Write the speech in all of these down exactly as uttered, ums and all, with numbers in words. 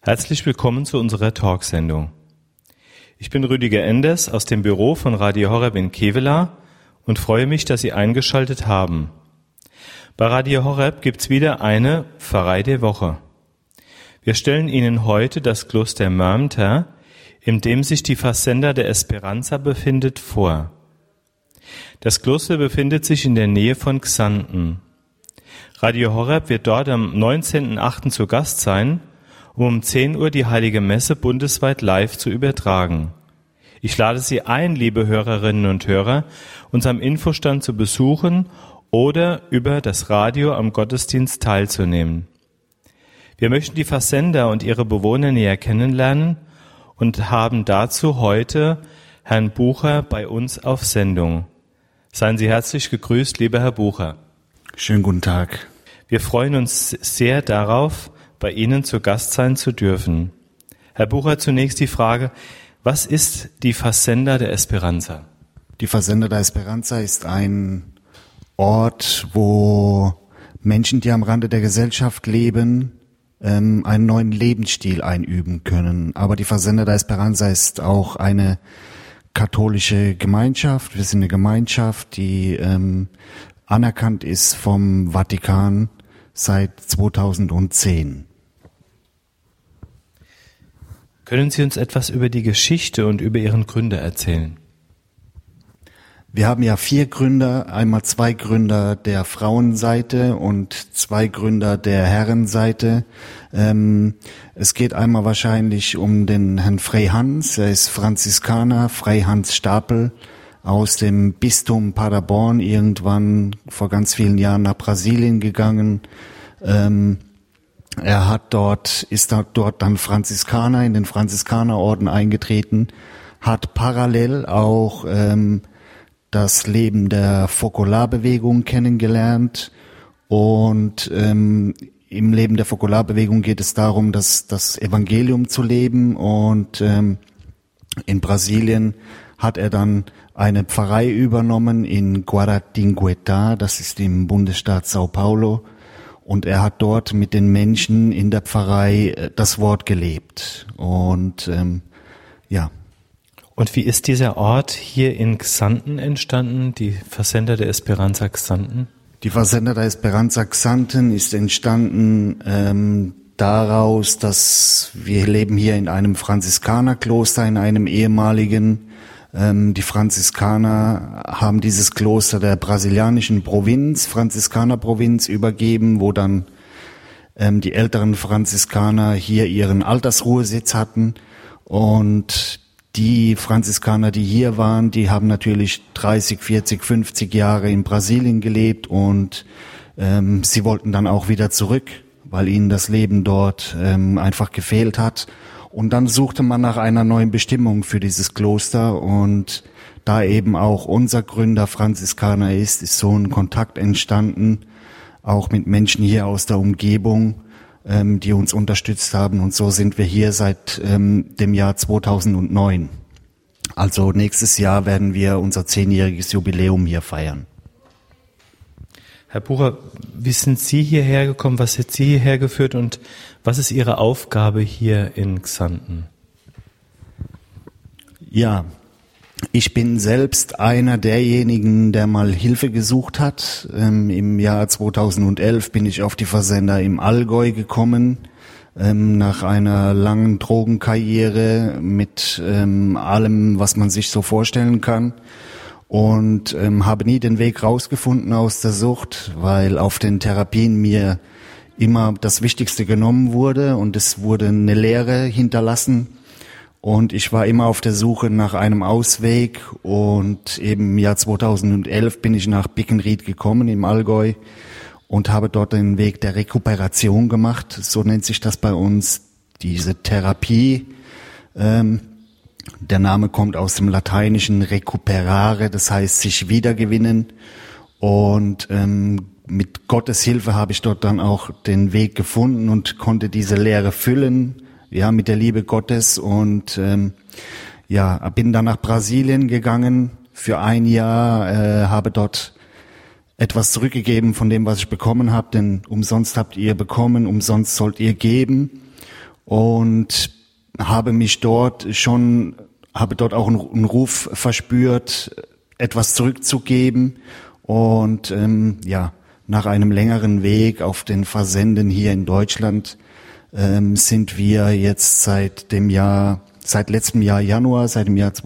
Herzlich willkommen zu unserer Talksendung. Ich bin Rüdiger Enders aus dem Büro von Radio Horeb in Kevela und freue mich, dass Sie eingeschaltet haben. Bei Radio Horeb gibt's wieder eine Pfarrei der Woche. Wir stellen Ihnen heute das Kloster Mörmter, in dem sich die Fazenda der Esperanza befindet, vor. Das Kloster befindet sich in der Nähe von Xanten. Radio Horeb wird dort am neunzehnten achten zu Gast sein, um um zehn Uhr die Heilige Messe bundesweit live zu übertragen. Ich lade Sie ein, liebe Hörerinnen und Hörer, uns am Infostand zu besuchen oder über das Radio am Gottesdienst teilzunehmen. Wir möchten die Fazenda und ihre Bewohner näher kennenlernen und haben dazu heute Herrn Bucher bei uns auf Sendung. Seien Sie herzlich gegrüßt, lieber Herr Bucher. Schönen guten Tag. Wir freuen uns sehr darauf, bei Ihnen zu Gast sein zu dürfen. Herr Bucher, zunächst die Frage, was ist die Fazenda der Esperanza? Die Fazenda der Esperanza ist ein Ort, wo Menschen, die am Rande der Gesellschaft leben, ähm, einen neuen Lebensstil einüben können. Aber die Fazenda der Esperanza ist auch eine katholische Gemeinschaft. Wir sind eine Gemeinschaft, die ähm, anerkannt ist vom Vatikan seit zweitausendzehn. Können Sie uns etwas über die Geschichte und über Ihren Gründer erzählen? Wir haben ja vier Gründer, einmal zwei Gründer der Frauenseite und zwei Gründer der Herrenseite. Ähm, es geht einmal wahrscheinlich um den Herrn Freihans, er ist Franziskaner, Freihans Stapel, aus dem Bistum Paderborn, irgendwann vor ganz vielen Jahren nach Brasilien gegangen. Ähm, er hat dort, ist dort dann Franziskaner, in den Franziskanerorden eingetreten, hat parallel auch ähm, das Leben der Fokularbewegung kennengelernt und ähm, im Leben der Fokularbewegung geht es darum, das, das Evangelium zu leben und ähm, in Brasilien hat er dann eine Pfarrei übernommen in Guaratinguetá, das ist im Bundesstaat São Paulo, und er hat dort mit den Menschen in der Pfarrei das Wort gelebt. Und ähm, ja. Und wie ist dieser Ort hier in Xanten entstanden, die Fazenda der Esperanza Xanten? Die Fazenda der Esperanza Xanten ist entstanden ähm, daraus, dass wir leben hier in einem Franziskanerkloster, in einem ehemaligen. Ähm, die Franziskaner haben dieses Kloster der brasilianischen Provinz, Franziskanerprovinz, übergeben, wo dann ähm, die älteren Franziskaner hier ihren Altersruhesitz hatten. Und die Franziskaner, die hier waren, die haben natürlich dreißig, vierzig, fünfzig Jahre in Brasilien gelebt und ähm, sie wollten dann auch wieder zurück, weil ihnen das Leben dort ähm, einfach gefehlt hat. Und dann suchte man nach einer neuen Bestimmung für dieses Kloster und da eben auch unser Gründer Franziskaner ist, ist so ein Kontakt entstanden, auch mit Menschen hier aus der Umgebung, ähm, die uns unterstützt haben und so sind wir hier seit ähm, dem Jahr zweitausendneun. Also nächstes Jahr werden wir unser zehnjähriges Jubiläum hier feiern. Herr Bucher, wie sind Sie hierher gekommen? Was hat Sie hierher geführt und was ist Ihre Aufgabe hier in Xanten? Ja, ich bin selbst einer derjenigen, der mal Hilfe gesucht hat. Ähm, im Jahr zweitausendelf bin ich auf die Fazenda im Allgäu gekommen, ähm, nach einer langen Drogenkarriere mit ähm, allem, was man sich so vorstellen kann. Und ähm, habe nie den Weg rausgefunden aus der Sucht, weil auf den Therapien mir immer das Wichtigste genommen wurde und es wurde eine Leere hinterlassen. Und ich war immer auf der Suche nach einem Ausweg und eben im Jahr zweitausendelf bin ich nach Bickenried gekommen im Allgäu und habe dort den Weg der Rekuperation gemacht. So nennt sich das bei uns, diese Therapie. Ähm, Der Name kommt aus dem lateinischen recuperare, das heißt sich wiedergewinnen. Und ähm, mit Gottes Hilfe habe ich dort dann auch den Weg gefunden und konnte diese Leere füllen, ja, mit der Liebe Gottes. Und ähm, ja, bin dann nach Brasilien gegangen für ein Jahr, äh, habe dort etwas zurückgegeben von dem, was ich bekommen habe, denn umsonst habt ihr bekommen, umsonst sollt ihr geben. und habe mich dort schon, habe dort auch einen Ruf verspürt, etwas zurückzugeben. Und ähm, ja, nach einem längeren Weg auf den Versenden hier in Deutschland ähm, sind wir jetzt seit dem Jahr, seit letztem Jahr Januar, seit dem Jahr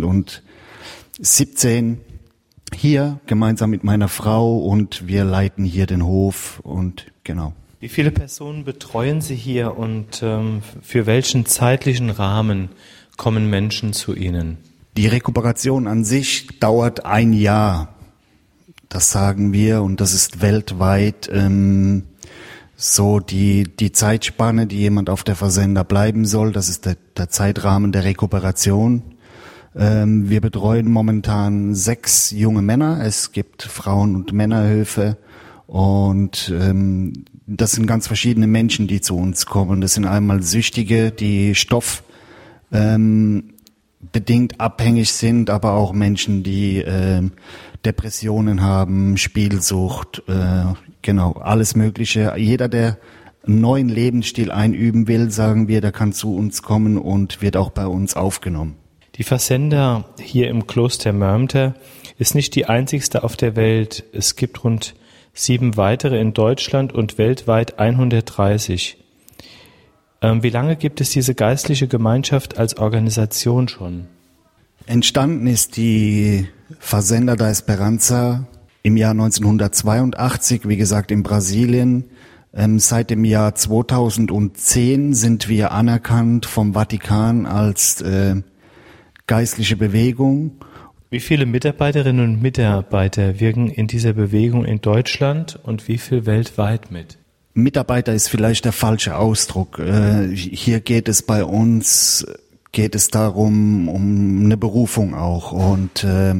zweitausendsiebzehn hier gemeinsam mit meiner Frau und wir leiten hier den Hof und genau. Wie viele Personen betreuen Sie hier und ähm, für welchen zeitlichen Rahmen kommen Menschen zu Ihnen? Die Rekuperation an sich dauert ein Jahr. Das sagen wir und das ist weltweit ähm, so die die Zeitspanne, die jemand auf der Versender bleiben soll. Das ist der, der Zeitrahmen der Rekuperation. Ähm, wir betreuen momentan sechs junge Männer. Es gibt Frauen- und Männerhöfe und ähm, das sind ganz verschiedene Menschen, die zu uns kommen. Das sind einmal Süchtige, die Stoff ähm, bedingt abhängig sind, aber auch Menschen, die äh, Depressionen haben, Spielsucht, äh, genau, alles Mögliche. Jeder, der einen neuen Lebensstil einüben will, sagen wir, der kann zu uns kommen und wird auch bei uns aufgenommen. Die Versender hier im Kloster Mörmter ist nicht die einzigste auf der Welt. Es gibt rund sieben weitere in Deutschland und weltweit hundertdreißig. Ähm, wie lange gibt es diese geistliche Gemeinschaft als Organisation schon? Entstanden ist die Versender da Esperanza im Jahr neunzehnhundertzweiundachtzig, wie gesagt in Brasilien. Ähm, seit dem Jahr zweitausendzehn sind wir anerkannt vom Vatikan als äh, geistliche Bewegung. Wie viele Mitarbeiterinnen und Mitarbeiter wirken in dieser Bewegung in Deutschland und wie viel weltweit mit? Mitarbeiter ist vielleicht der falsche Ausdruck. Äh, hier geht es bei uns, geht es darum, um eine Berufung auch. Und äh,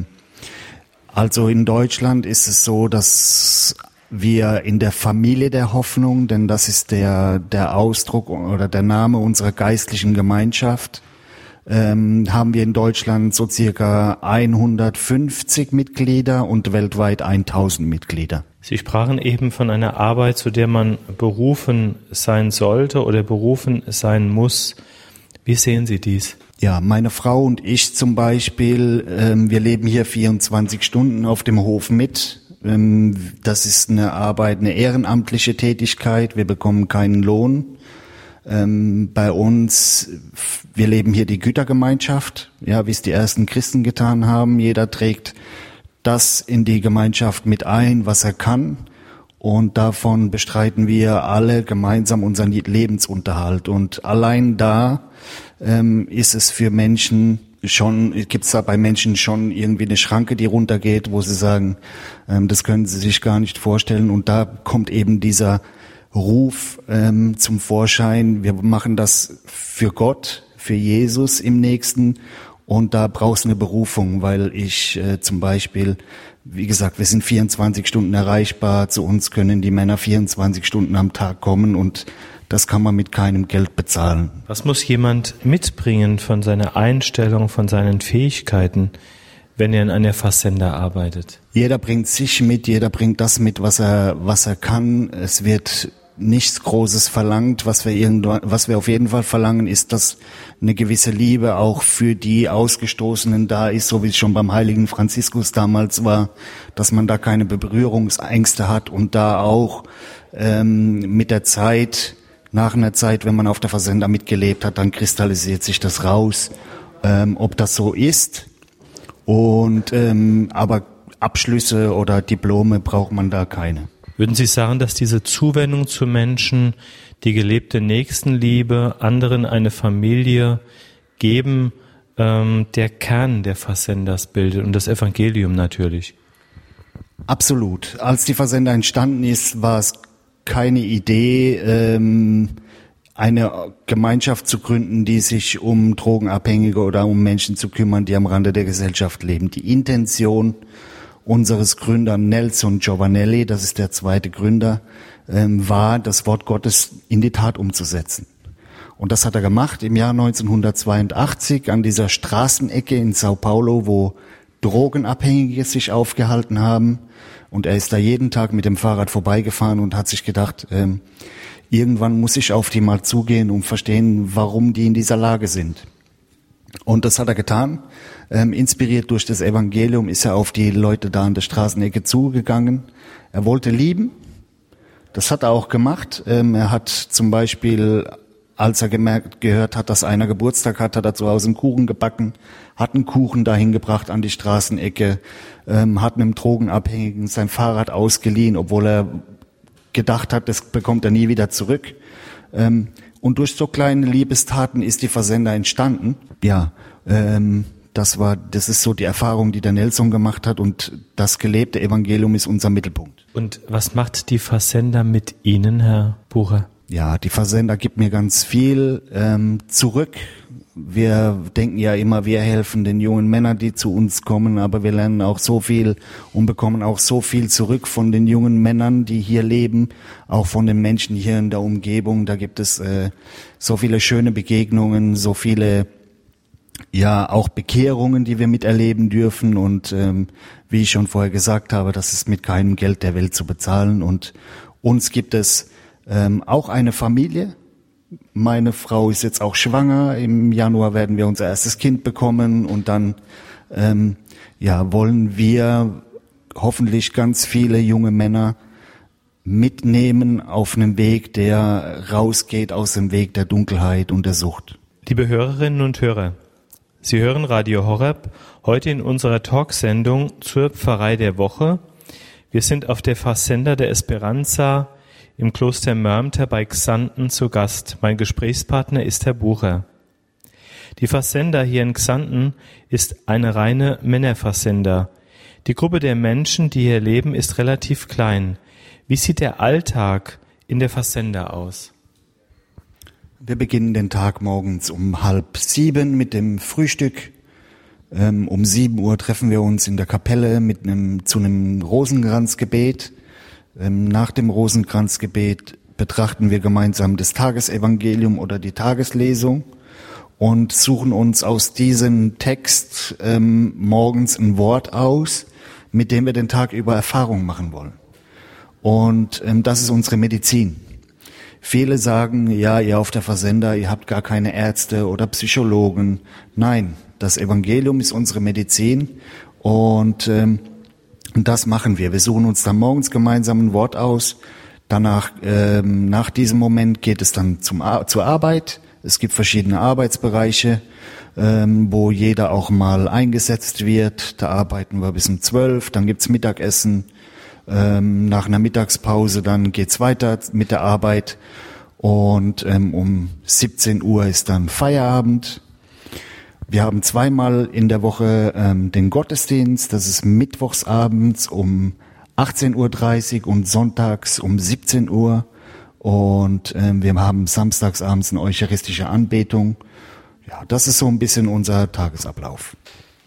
also in Deutschland ist es so, dass wir in der Familie der Hoffnung, denn das ist der der Ausdruck oder der Name unserer geistlichen Gemeinschaft, ähm, haben wir in Deutschland so circa hundertfünfzig Mitglieder und weltweit tausend Mitglieder. Sie sprachen eben von einer Arbeit, zu der man berufen sein sollte oder berufen sein muss. Wie sehen Sie dies? Ja, meine Frau und ich zum Beispiel, ähm, wir leben hier vierundzwanzig Stunden auf dem Hof mit. Ähm, das ist eine Arbeit, eine ehrenamtliche Tätigkeit. Wir bekommen keinen Lohn. Ähm, bei uns, wir leben hier die Gütergemeinschaft, ja, wie es die ersten Christen getan haben. Jeder trägt das in die Gemeinschaft mit ein, was er kann. Und davon bestreiten wir alle gemeinsam unseren Lebensunterhalt. Und allein da ähm, ist es für Menschen schon, gibt es da bei Menschen schon irgendwie eine Schranke, die runtergeht, wo sie sagen, ähm, das können sie sich gar nicht vorstellen. Und da kommt eben dieser Ruf ähm, zum Vorschein. Wir machen das für Gott, für Jesus im Nächsten. Und da brauchst du eine Berufung, weil ich äh, zum Beispiel, wie gesagt, wir sind vierundzwanzig Stunden erreichbar. Zu uns können die Männer vierundzwanzig Stunden am Tag kommen und das kann man mit keinem Geld bezahlen. Was muss jemand mitbringen von seiner Einstellung, von seinen Fähigkeiten, wenn er in einer Versender arbeitet? Jeder bringt sich mit, jeder bringt das mit, was er, was er kann. Es wird nichts Großes verlangt. Was wir irgendwann, was wir auf jeden Fall verlangen, ist, dass eine gewisse Liebe auch für die Ausgestoßenen da ist, so wie es schon beim heiligen Franziskus damals war, dass man da keine Berührungsängste hat und da auch ähm, mit der Zeit, nach einer Zeit, wenn man auf der Versender mitgelebt hat, dann kristallisiert sich das raus, ähm, ob das so ist. Und ähm, aber Abschlüsse oder Diplome braucht man da keine. Würden Sie sagen, dass diese Zuwendung zu Menschen, die gelebte Nächstenliebe, anderen eine Familie geben, ähm, der Kern der Versenders bildet und das Evangelium natürlich? Absolut. Als die Versender entstanden ist, war es keine Idee, ähm, eine Gemeinschaft zu gründen, die sich um Drogenabhängige oder um Menschen zu kümmern, die am Rande der Gesellschaft leben. Die Intention unseres Gründers Nelson Giovanelli, das ist der zweite Gründer, ähm, war, das Wort Gottes in die Tat umzusetzen. Und das hat er gemacht im Jahr neunzehnhundertzweiundachtzig an dieser Straßenecke in Sao Paulo, wo Drogenabhängige sich aufgehalten haben. Und er ist da jeden Tag mit dem Fahrrad vorbeigefahren und hat sich gedacht, ähm, irgendwann muss ich auf die mal zugehen und verstehen, warum die in dieser Lage sind. Und das hat er getan. Ähm, inspiriert durch das Evangelium ist er auf die Leute da an der Straßenecke zugegangen. Er wollte lieben. Das hat er auch gemacht. Ähm, er hat zum Beispiel, als er gemerkt, gehört hat, dass einer Geburtstag hat, hat er zu Hause einen Kuchen gebacken, hat einen Kuchen dahin gebracht an die Straßenecke, ähm, hat einem Drogenabhängigen sein Fahrrad ausgeliehen, obwohl er gedacht hat, das bekommt er nie wieder zurück. Ähm, und durch so kleine Liebestaten ist die Versender entstanden. Ja, ähm, das war, das ist so die Erfahrung, die der Nelson gemacht hat, und das gelebte Evangelium ist unser Mittelpunkt. Und was macht die Versender mit Ihnen, Herr Bucher? Ja, die Versender gibt mir ganz viel ähm, zurück. Wir denken ja immer, wir helfen den jungen Männern, die zu uns kommen, aber wir lernen auch so viel und bekommen auch so viel zurück von den jungen Männern, die hier leben, auch von den Menschen hier in der Umgebung. Da gibt es äh, so viele schöne Begegnungen, so viele, ja, auch Bekehrungen, die wir miterleben dürfen, und ähm, wie ich schon vorher gesagt habe, das ist mit keinem Geld der Welt zu bezahlen. Und uns gibt es ähm, auch eine Familie. Meine Frau ist jetzt auch schwanger. Im Januar werden wir unser erstes Kind bekommen, und dann ähm, ja wollen wir hoffentlich ganz viele junge Männer mitnehmen auf einem Weg, der rausgeht aus dem Weg der Dunkelheit und der Sucht. Liebe Hörerinnen und Hörer, Sie hören Radio Horeb heute in unserer Talksendung zur Pfarrei der Woche. Wir sind auf der Fazenda der Esperanza im Kloster Mörmter bei Xanten zu Gast. Mein Gesprächspartner ist Herr Bucher. Die Fazenda hier in Xanten ist eine reine Männerfazenda. Die Gruppe der Menschen, die hier leben, ist relativ klein. Wie sieht der Alltag in der Fazenda aus? Wir beginnen den Tag morgens um halb sieben mit dem Frühstück. Ähm, um sieben Uhr treffen wir uns in der Kapelle mit einem, zu einem Rosenkranzgebet. Ähm, nach dem Rosenkranzgebet betrachten wir gemeinsam das Tagesevangelium oder die Tageslesung und suchen uns aus diesem Text ähm, morgens ein Wort aus, mit dem wir den Tag über Erfahrung machen wollen. Und ähm, das ist unsere Medizin. Viele sagen, ja, ihr auf der Fazenda, ihr habt gar keine Ärzte oder Psychologen. Nein, das Evangelium ist unsere Medizin, und ähm, das machen wir. Wir suchen uns dann morgens gemeinsam ein Wort aus. Danach, ähm, nach diesem Moment geht es dann zum Ar- zur Arbeit. Es gibt verschiedene Arbeitsbereiche, ähm, wo jeder auch mal eingesetzt wird. Da arbeiten wir bis um zwölf, dann gibt's Mittagessen. Ähm, nach einer Mittagspause dann geht's weiter mit der Arbeit, und ähm, um siebzehn Uhr ist dann Feierabend. Wir haben zweimal in der Woche ähm, den Gottesdienst. Das ist mittwochsabends um achtzehn Uhr dreißig und sonntags um siebzehn Uhr. Und ähm, wir haben samstagsabends eine eucharistische Anbetung. Ja, das ist so ein bisschen unser Tagesablauf.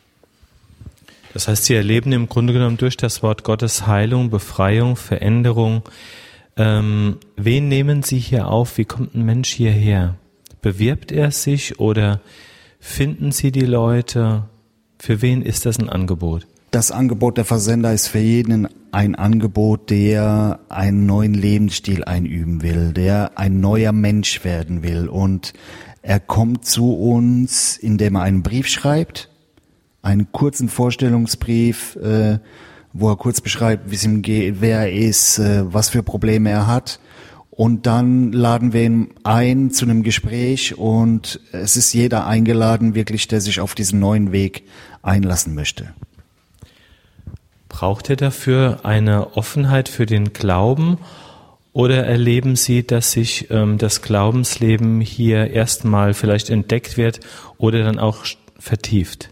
Das heißt, Sie erleben im Grunde genommen durch das Wort Gottes Heilung, Befreiung, Veränderung. Ähm, wen nehmen Sie hier auf? Wie kommt ein Mensch hierher? Bewirbt er sich oder finden Sie die Leute? Für wen ist das ein Angebot? Das Angebot der Fazenda ist für jeden ein Angebot, der einen neuen Lebensstil einüben will, der ein neuer Mensch werden will. Und er kommt zu uns, indem er einen Brief schreibt, einen kurzen Vorstellungsbrief, äh, wo er kurz beschreibt, wie es ihm geht, wer er ist, äh, was für Probleme er hat. Und dann laden wir ihn ein zu einem Gespräch, und es ist jeder eingeladen, wirklich, der sich auf diesen neuen Weg einlassen möchte. Braucht er dafür eine Offenheit für den Glauben, oder erleben Sie, dass sich ähm, das Glaubensleben hier erstmal vielleicht entdeckt wird oder dann auch vertieft?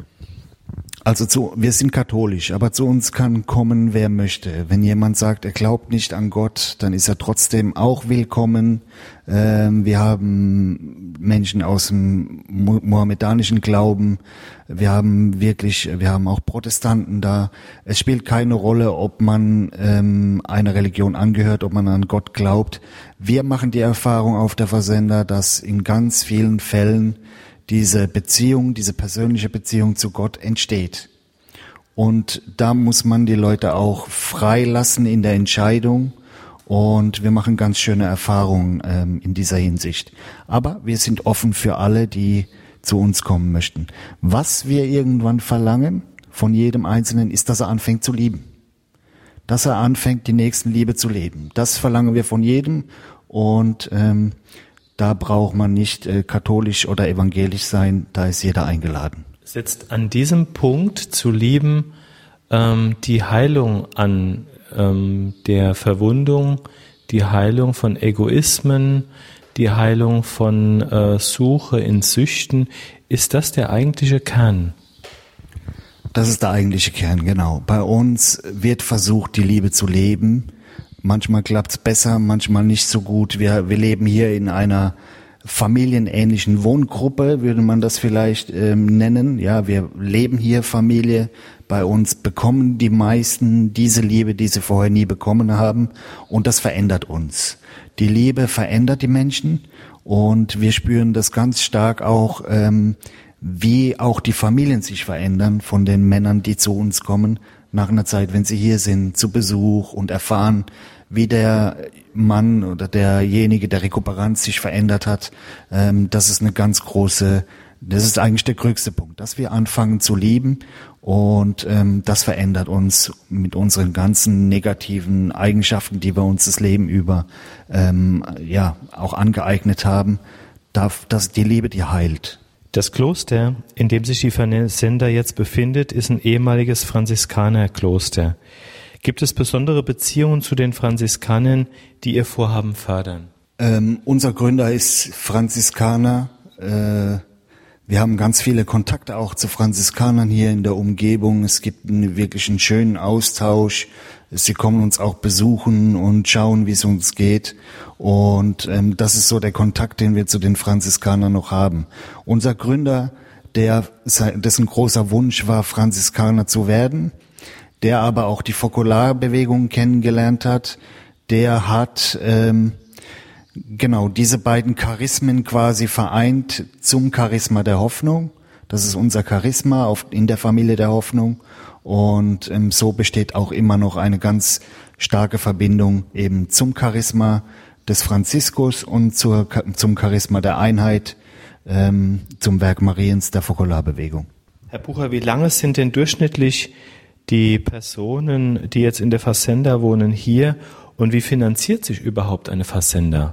Also zu, wir sind katholisch, aber zu uns kann kommen, wer möchte. Wenn jemand sagt, er glaubt nicht an Gott, dann ist er trotzdem auch willkommen. Ähm, wir haben Menschen aus dem mohammedanischen Glauben. Wir haben wirklich, wir haben auch Protestanten da. Es spielt keine Rolle, ob man ähm, einer Religion angehört, ob man an Gott glaubt. Wir machen die Erfahrung auf der Fazenda, dass in ganz vielen Fällen diese Beziehung, diese persönliche Beziehung zu Gott entsteht. Und da muss man die Leute auch freilassen in der Entscheidung und wir machen ganz schöne Erfahrungen ähm, in dieser Hinsicht. Aber wir sind offen für alle, die zu uns kommen möchten. Was wir irgendwann verlangen von jedem Einzelnen ist, dass er anfängt zu lieben. Dass er anfängt, die Nächstenliebe zu leben. Das verlangen wir von jedem und ähm, da braucht man nicht äh, katholisch oder evangelisch sein, da ist jeder eingeladen. Setzt an diesem Punkt zu lieben ähm, die Heilung an ähm, der Verwundung, die Heilung von Egoismen, die Heilung von äh, Suche in Süchten. Ist das der eigentliche Kern? Das ist der eigentliche Kern, genau. Bei uns wird versucht, die Liebe zu leben. Manchmal klappt's besser, manchmal nicht so gut. Wir, wir leben hier in einer familienähnlichen Wohngruppe, würde man das vielleicht ähm, nennen. Ja, wir leben hier Familie. Bei uns bekommen die meisten diese Liebe, die sie vorher nie bekommen haben. Und das verändert uns. Die Liebe verändert die Menschen. Und wir spüren das ganz stark auch, ähm, wie auch die Familien sich verändern von den Männern, die zu uns kommen, nach einer Zeit, wenn sie hier sind, zu Besuch und erfahren, wie der Mann oder derjenige, der Rekuperant sich verändert hat. Ähm, das ist eine ganz große, das ist eigentlich der größte Punkt, dass wir anfangen zu lieben und ähm, das verändert uns mit unseren ganzen negativen Eigenschaften, die wir uns das Leben über ähm, ja auch angeeignet haben, darf, dass die Liebe, die heilt. Das Kloster, in dem sich die Versender jetzt befindet, ist ein ehemaliges Franziskanerkloster. Gibt es besondere Beziehungen zu den Franziskanern, die Ihr Vorhaben fördern? Ähm, unser Gründer ist Franziskaner. Äh, wir haben ganz viele Kontakte auch zu Franziskanern hier in der Umgebung. Es gibt einen wirklich einen schönen Austausch. Sie kommen uns auch besuchen und schauen, wie es uns geht. Und ähm, das ist so der Kontakt, den wir zu den Franziskanern noch haben. Unser Gründer, der dessen großer Wunsch war, Franziskaner zu werden, der aber auch die Fokularbewegung kennengelernt hat, der hat ähm, genau diese beiden Charismen quasi vereint zum Charisma der Hoffnung. Das ist unser Charisma auf, in der Familie der Hoffnung. Und ähm, so besteht auch immer noch eine ganz starke Verbindung eben zum Charisma des Franziskus und zur, zum Charisma der Einheit, ähm, zum Werk Mariens der Fokularbewegung. Herr Bucher, wie lange sind denn durchschnittlich die Personen, die jetzt in der Fazenda wohnen, hier und wie finanziert sich überhaupt eine Fazenda?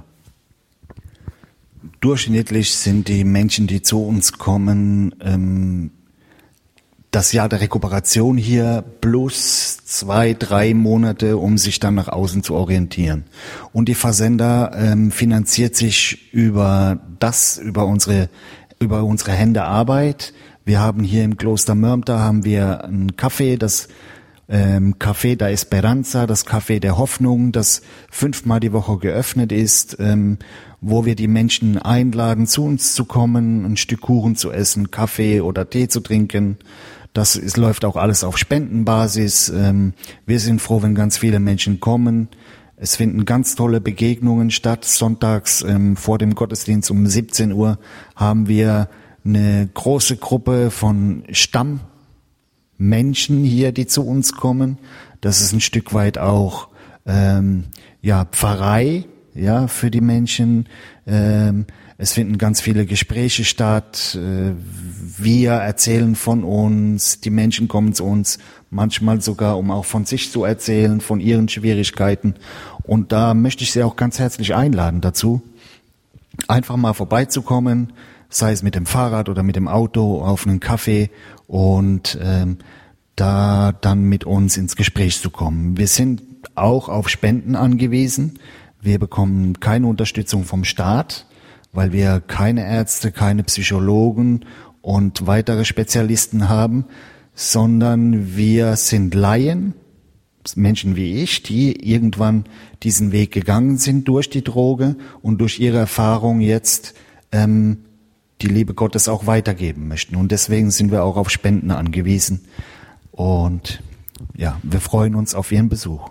Durchschnittlich sind die Menschen, die zu uns kommen, ähm, das Jahr der Rekuperation hier plus zwei, drei Monate, um sich dann nach außen zu orientieren. Und die Fazenda ähm, finanziert sich über das, über unsere, über unsere Hände Arbeit. Wir haben hier im Kloster Mörmter haben wir ein Café, das ähm, Café da Esperanza, das Café der Hoffnung, das fünfmal die Woche geöffnet ist, ähm, wo wir die Menschen einladen, zu uns zu kommen, ein Stück Kuchen zu essen, Kaffee oder Tee zu trinken. Das ist, läuft auch alles auf Spendenbasis. Ähm, wir sind froh, wenn ganz viele Menschen kommen. Es finden ganz tolle Begegnungen statt. Sonntags ähm, vor dem Gottesdienst um siebzehn Uhr haben wir eine große Gruppe von Stammmenschen hier, die zu uns kommen. Das ist ein Stück weit auch ähm, ja Pfarrei, ja, für die Menschen. Ähm, es finden ganz viele Gespräche statt. Äh, wir erzählen von uns, die Menschen kommen zu uns, manchmal sogar, um auch von sich zu erzählen, von ihren Schwierigkeiten. Und da möchte ich Sie auch ganz herzlich einladen dazu, einfach mal vorbeizukommen, sei es mit dem Fahrrad oder mit dem Auto, auf einen Kaffee und ähm, da dann mit uns ins Gespräch zu kommen. Wir sind auch auf Spenden angewiesen. Wir bekommen keine Unterstützung vom Staat, weil wir keine Ärzte, keine Psychologen und weitere Spezialisten haben, sondern wir sind Laien, Menschen wie ich, die irgendwann diesen Weg gegangen sind durch die Droge und durch ihre Erfahrung jetzt ähm, die Liebe Gottes auch weitergeben möchten. Und deswegen sind wir auch auf Spenden angewiesen. Und ja, wir freuen uns auf Ihren Besuch.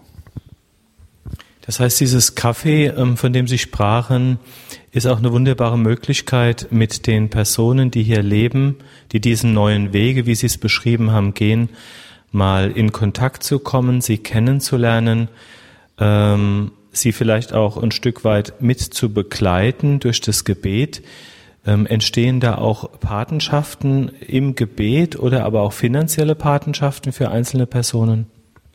Das heißt, dieses Café, von dem Sie sprachen, ist auch eine wunderbare Möglichkeit, mit den Personen, die hier leben, die diesen neuen Wege, wie Sie es beschrieben haben, gehen, mal in Kontakt zu kommen, sie kennenzulernen, ähm, sie vielleicht auch ein Stück weit mit zu begleiten durch das Gebet. Ähm, entstehen da auch Patenschaften im Gebet oder aber auch finanzielle Patenschaften für einzelne Personen?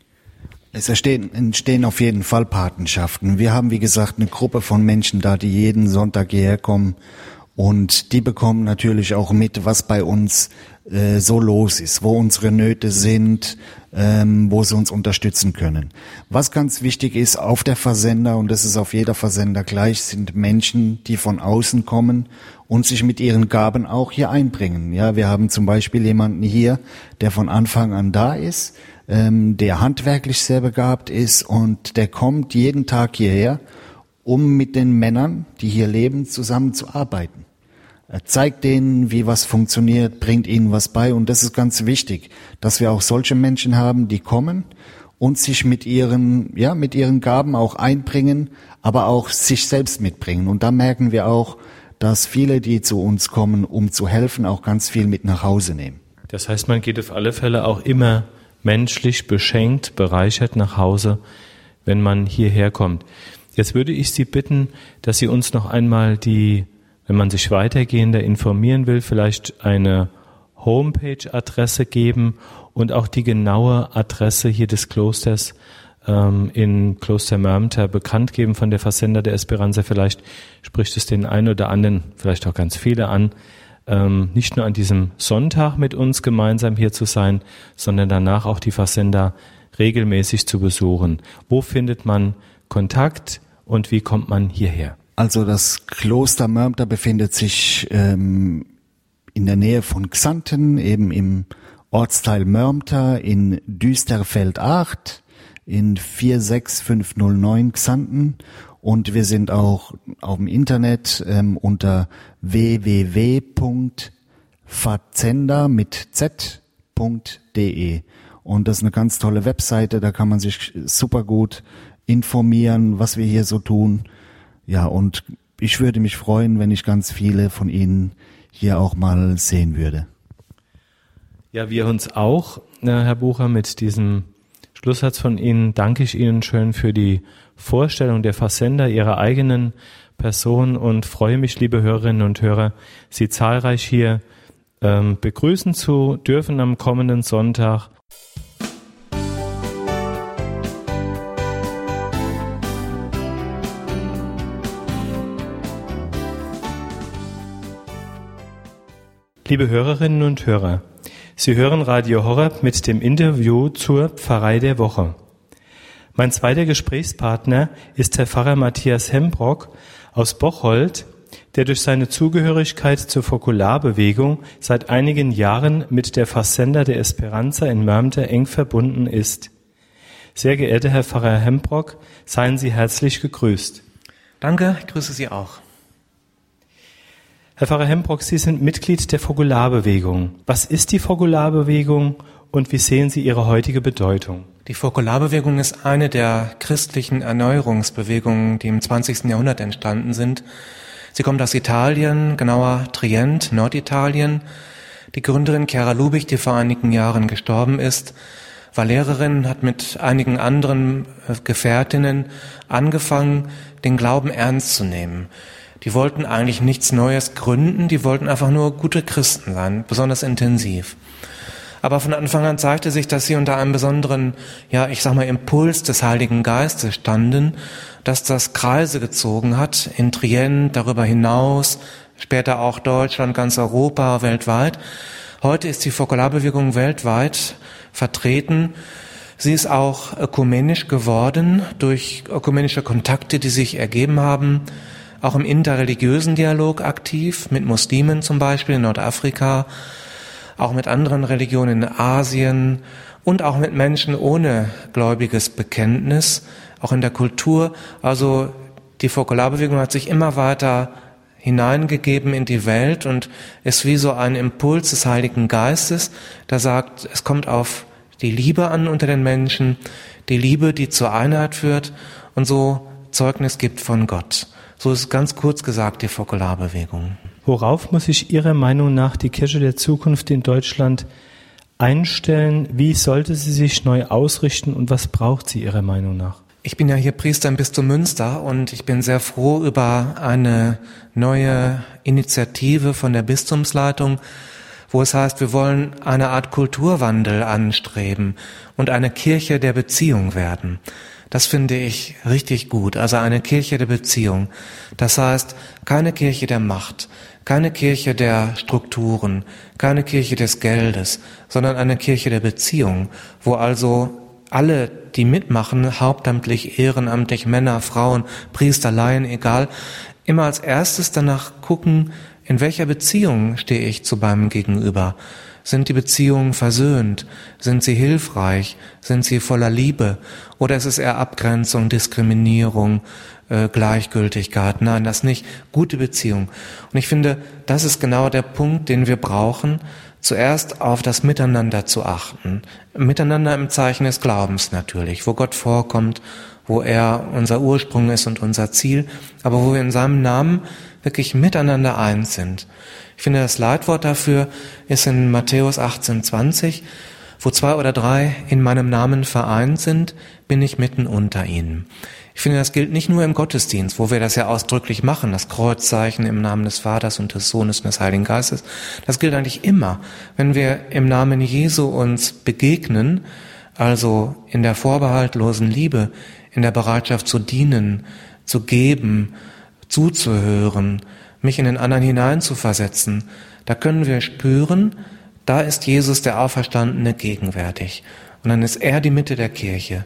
Es entstehen, entstehen auf jeden Fall Patenschaften. Wir haben, wie gesagt, eine Gruppe von Menschen da, die jeden Sonntag hierher kommen. Und die bekommen natürlich auch mit, was bei uns äh, so los ist, wo unsere Nöte sind, ähm, wo sie uns unterstützen können. Was ganz wichtig ist auf der Versender, und das ist auf jeder Versender gleich, sind Menschen, die von außen kommen und sich mit ihren Gaben auch hier einbringen. Ja, wir haben zum Beispiel jemanden hier, der von Anfang an da ist, ähm, der handwerklich sehr begabt ist und der kommt jeden Tag hierher, um mit den Männern, die hier leben, zusammenzuarbeiten. Er zeigt denen, wie was funktioniert, bringt ihnen was bei, und das ist ganz wichtig, dass wir auch solche Menschen haben, die kommen und sich mit ihren, ja, mit ihren Gaben auch einbringen, aber auch sich selbst mitbringen. Und da merken wir auch, dass viele, die zu uns kommen, um zu helfen, auch ganz viel mit nach Hause nehmen. Das heißt, man geht auf alle Fälle auch immer menschlich beschenkt, bereichert nach Hause, wenn man hierher kommt. Jetzt würde ich Sie bitten, dass Sie uns noch einmal die, wenn man sich weitergehender informieren will, vielleicht eine Homepage-Adresse geben und auch die genaue Adresse hier des Klosters ähm, in Kloster Mörmter bekannt geben von der Versender der Esperanza. Vielleicht spricht es den einen oder anderen, vielleicht auch ganz viele an, ähm, nicht nur an diesem Sonntag mit uns gemeinsam hier zu sein, sondern danach auch die Versender regelmäßig zu besuchen. Wo findet man Kontakt und wie kommt man hierher? Also das Kloster Mörmter befindet sich ähm, in der Nähe von Xanten, eben im Ortsteil Mörmter in Düsterfeld acht in vier sechs fünf null neun Xanten, und wir sind auch auf dem Internet ähm, unter w w w punkt fazenda mit z punkt de, und das ist eine ganz tolle Webseite, da kann man sich super gut informieren, was wir hier so tun. Ja, und ich würde mich freuen, wenn ich ganz viele von Ihnen hier auch mal sehen würde. Ja, wir uns auch, Herr Bucher, mit diesem Schlusssatz von Ihnen danke ich Ihnen schön für die Vorstellung der Versender Ihrer eigenen Person und freue mich, liebe Hörerinnen und Hörer, Sie zahlreich hier ähm, begrüßen zu dürfen am kommenden Sonntag. Liebe Hörerinnen und Hörer, Sie hören Radio Horeb mit dem Interview zur Pfarrei der Woche. Mein zweiter Gesprächspartner ist Herr Pfarrer Matthias Hembrock aus Bocholt, der durch seine Zugehörigkeit zur Fokularbewegung seit einigen Jahren mit der Versender der Esperanza in Mörmter eng verbunden ist. Sehr geehrter Herr Pfarrer Hembrock, seien Sie herzlich gegrüßt. Danke, ich grüße Sie auch. Herr Pfarrer Hembrock, Sie sind Mitglied der Fokularbewegung. Was ist die Fokularbewegung und wie sehen Sie ihre heutige Bedeutung? Die Fokularbewegung ist eine der christlichen Erneuerungsbewegungen, die im zwanzigsten Jahrhundert entstanden sind. Sie kommt aus Italien, genauer Trient, Norditalien. Die Gründerin Chiara Lubich, die vor einigen Jahren gestorben ist, war Lehrerin, hat mit einigen anderen Gefährtinnen angefangen, den Glauben ernst zu nehmen. Die wollten eigentlich nichts Neues gründen, die wollten einfach nur gute Christen sein, besonders intensiv. Aber von Anfang an zeigte sich, dass sie unter einem besonderen, ja, ich sag mal, Impuls des Heiligen Geistes standen, dass das Kreise gezogen hat, in Trient, darüber hinaus, später auch Deutschland, ganz Europa, weltweit. Heute ist die Fokularbewegung weltweit vertreten. Sie ist auch ökumenisch geworden durch ökumenische Kontakte, die sich ergeben haben, auch im interreligiösen Dialog aktiv, mit Muslimen zum Beispiel in Nordafrika, auch mit anderen Religionen in Asien und auch mit Menschen ohne gläubiges Bekenntnis, auch in der Kultur. Also die Fokularbewegung hat sich immer weiter hineingegeben in die Welt und ist wie so ein Impuls des Heiligen Geistes, der sagt, es kommt auf die Liebe an unter den Menschen, die Liebe, die zur Einheit führt und so Zeugnis gibt von Gott. So ist ganz kurz gesagt die Fokularbewegung. Worauf muss sich Ihrer Meinung nach die Kirche der Zukunft in Deutschland einstellen? Wie sollte sie sich neu ausrichten und was braucht sie Ihrer Meinung nach? Ich bin ja hier Priester im Bistum Münster und ich bin sehr froh über eine neue Initiative von der Bistumsleitung, wo es heißt, wir wollen eine Art Kulturwandel anstreben und eine Kirche der Beziehung werden. Das finde ich richtig gut, also eine Kirche der Beziehung. Das heißt, keine Kirche der Macht, keine Kirche der Strukturen, keine Kirche des Geldes, sondern eine Kirche der Beziehung, wo also alle, die mitmachen, hauptamtlich, ehrenamtlich, Männer, Frauen, Priester, Laien, egal, immer als erstes danach gucken, in welcher Beziehung stehe ich zu meinem Gegenüber? Sind die Beziehungen versöhnt? Sind sie hilfreich? Sind sie voller Liebe? Oder ist es eher Abgrenzung, Diskriminierung, äh, Gleichgültigkeit? Nein, das nicht. Gute Beziehung. Und ich finde, das ist genau der Punkt, den wir brauchen, zuerst auf das Miteinander zu achten. Miteinander im Zeichen des Glaubens natürlich, wo Gott vorkommt, wo er unser Ursprung ist und unser Ziel, aber wo wir in seinem Namen wirklich miteinander eins sind. Ich finde, das Leitwort dafür ist in Matthäus achtzehn zwanzig, wo zwei oder drei in meinem Namen vereint sind, bin ich mitten unter ihnen. Ich finde, das gilt nicht nur im Gottesdienst, wo wir das ja ausdrücklich machen, das Kreuzzeichen im Namen des Vaters und des Sohnes und des Heiligen Geistes. Das gilt eigentlich immer, wenn wir im Namen Jesu uns begegnen, also in der vorbehaltlosen Liebe, in der Bereitschaft zu dienen, zu geben, zuzuhören, mich in den anderen hineinzuversetzen. Da können wir spüren, da ist Jesus, der Auferstandene, gegenwärtig. Und dann ist er die Mitte der Kirche.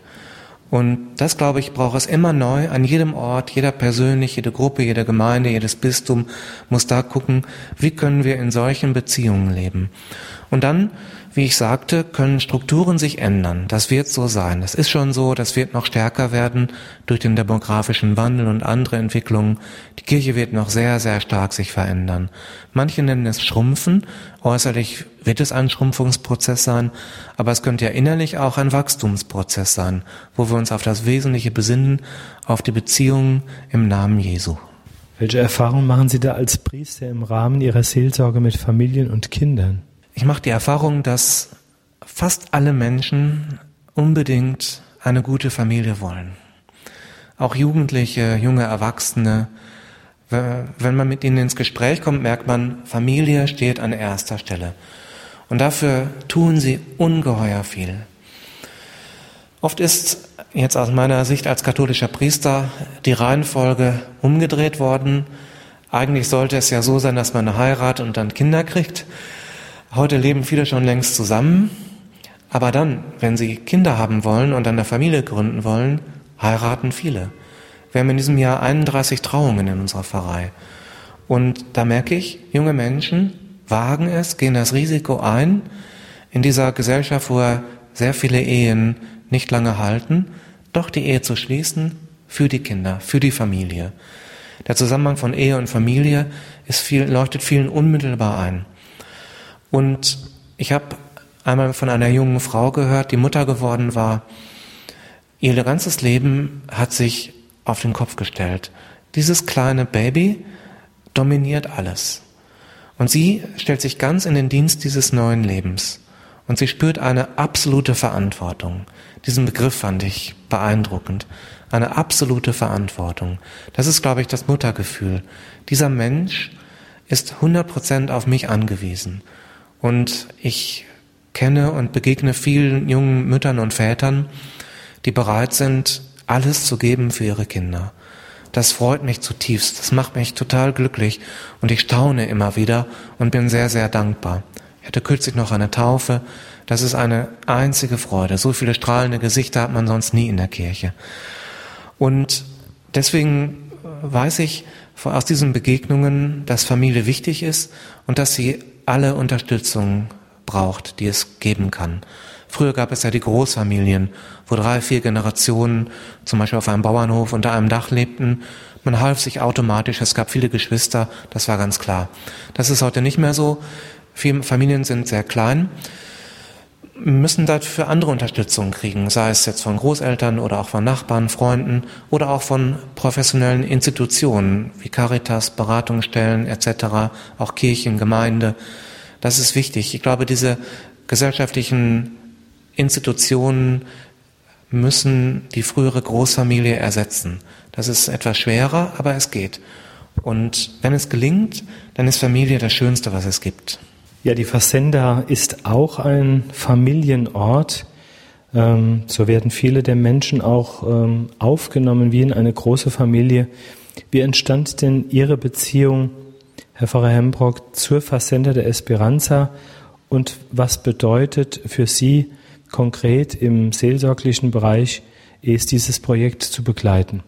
Und das, glaube ich, braucht es immer neu, an jedem Ort, jeder persönlich, jede Gruppe, jede Gemeinde, jedes Bistum muss da gucken, wie können wir in solchen Beziehungen leben. Und dann, wie ich sagte, können Strukturen sich ändern. Das wird so sein. Das ist schon so, das wird noch stärker werden durch den demografischen Wandel und andere Entwicklungen. Die Kirche wird noch sehr, sehr stark sich verändern. Manche nennen es Schrumpfen. Äußerlich wird es ein Schrumpfungsprozess sein, aber es könnte ja innerlich auch ein Wachstumsprozess sein, wo wir uns auf das Wesentliche besinnen, auf die Beziehungen im Namen Jesu. Welche Erfahrungen machen Sie da als Priester im Rahmen Ihrer Seelsorge mit Familien und Kindern? Ich mache die Erfahrung, dass fast alle Menschen unbedingt eine gute Familie wollen. Auch Jugendliche, junge Erwachsene. Wenn man mit ihnen ins Gespräch kommt, merkt man, Familie steht an erster Stelle. Und dafür tun sie ungeheuer viel. Oft ist jetzt aus meiner Sicht als katholischer Priester die Reihenfolge umgedreht worden. Eigentlich sollte es ja so sein, dass man heiratet und dann Kinder kriegt. Heute leben viele schon längst zusammen, aber dann, wenn sie Kinder haben wollen und eine Familie gründen wollen, heiraten viele. Wir haben in diesem Jahr einunddreißig Trauungen in unserer Pfarrei. Und da merke ich, junge Menschen wagen es, gehen das Risiko ein, in dieser Gesellschaft, wo sehr viele Ehen nicht lange halten, doch die Ehe zu schließen für die Kinder, für die Familie. Der Zusammenhang von Ehe und Familie ist viel, leuchtet vielen unmittelbar ein. Und ich habe einmal von einer jungen Frau gehört, die Mutter geworden war. Ihr ganzes Leben hat sich auf den Kopf gestellt. Dieses kleine Baby dominiert alles. Und sie stellt sich ganz in den Dienst dieses neuen Lebens. Und sie spürt eine absolute Verantwortung. Diesen Begriff fand ich beeindruckend. Eine absolute Verantwortung. Das ist, glaube ich, das Muttergefühl. Dieser Mensch ist hundert Prozent auf mich angewiesen. Und ich kenne und begegne vielen jungen Müttern und Vätern, die bereit sind, alles zu geben für ihre Kinder. Das freut mich zutiefst, das macht mich total glücklich und ich staune immer wieder und bin sehr, sehr dankbar. Ich hatte kürzlich noch eine Taufe, das ist eine einzige Freude. So viele strahlende Gesichter hat man sonst nie in der Kirche. Und deswegen weiß ich aus diesen Begegnungen, dass Familie wichtig ist und dass sie alle Unterstützung braucht, die es geben kann. Früher gab es ja die Großfamilien, wo drei, vier Generationen zum Beispiel auf einem Bauernhof unter einem Dach lebten. Man half sich automatisch, es gab viele Geschwister, das war ganz klar. Das ist heute nicht mehr so. Viele Familien sind sehr klein, müssen dafür andere Unterstützung kriegen, sei es jetzt von Großeltern oder auch von Nachbarn, Freunden oder auch von professionellen Institutionen wie Caritas, Beratungsstellen et cetera, auch Kirchen, Gemeinde. Das ist wichtig. Ich glaube, diese gesellschaftlichen Institutionen müssen die frühere Großfamilie ersetzen. Das ist etwas schwerer, aber es geht. Und wenn es gelingt, dann ist Familie das Schönste, was es gibt. Ja, die Fazenda ist auch ein Familienort. Ähm, so werden viele der Menschen auch ähm, aufgenommen wie in eine große Familie. Wie entstand denn Ihre Beziehung, Herr Pfarrer Hembrock, zur Fazenda der Esperanza und was bedeutet für Sie konkret im seelsorglichen Bereich, ist dieses Projekt zu begleiten?